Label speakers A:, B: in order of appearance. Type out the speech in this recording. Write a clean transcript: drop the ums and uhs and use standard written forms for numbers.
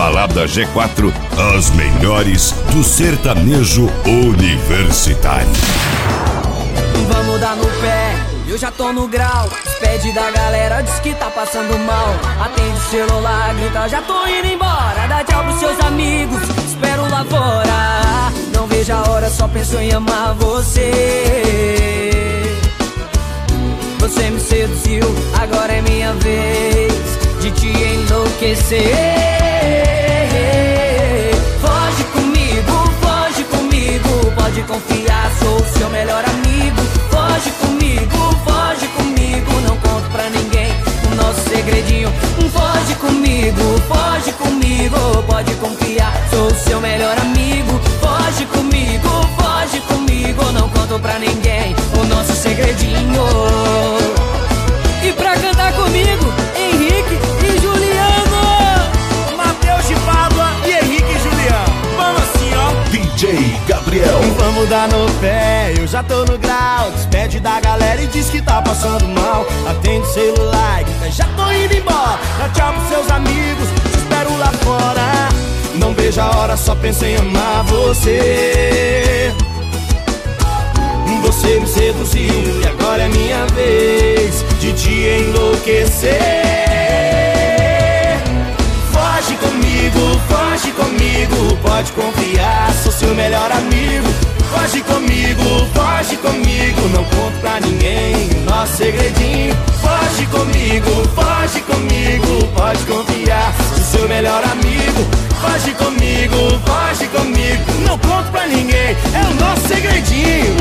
A: Balada G4, as melhores do sertanejo universitário.
B: Vamos dar no pé, eu já tô no grau. Despede da galera, diz que tá passando mal. Atende o celular, grita, já tô indo embora. Dá tchau pros seus amigos, espero lá fora. Não vejo a hora, só penso em amar você. Você me seduziu, agora é minha vez de te enlouquecer. Foge comigo, pode confiar, sou o seu melhor amigo. Foge comigo, não conto pra ninguém o nosso segredinho. Foge comigo, pode confiar, sou o seu melhor amigo. Foge comigo, não conto pra ninguém o nosso segredinho. E pra cantar comigo, Henrique e Juliano.
C: Matheus de Pádua e Henrique e Juliano. Vamos assim, ó.
A: DJ Gabriel.
C: Vamos dar no pé, eu já tô no grau. Despede da galera e diz que tá passando mal. Atende o celular, grita, já tô indo embora. Dá tchau pros seus amigos, te espero lá fora. Não vejo a hora, só penso em amar você. Você me seduziu e agora é minha vez de te enlouquecer. Foge comigo, pode confiar, sou seu melhor amigo. Foge comigo, não conto pra ninguém o nosso segredinho. Foge comigo, pode confiar, sou seu melhor amigo. Foge comigo, não conto pra ninguém, é o nosso segredinho.